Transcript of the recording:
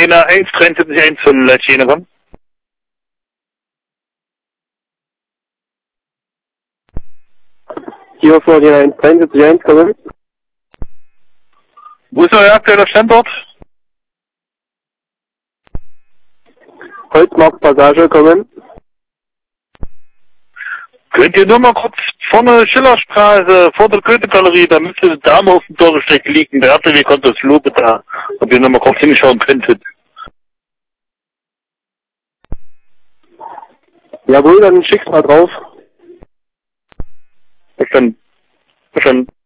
Arena 173 von Latine kommen. Hier vor die 173 kommen. Wo ist euer aktueller Standort? Holzmarktpassage kommen. Könnt ihr nur mal kurz vorne Schillerstraße, vor der Goethe-Galerie, da müsste eine Dame auf dem Doppelsteck liegen, der RTW kommt das Lobe da, ob ihr nur mal kurz hinschauen könntet. Jawohl, dann schick's mal drauf. Verstanden. Verstanden.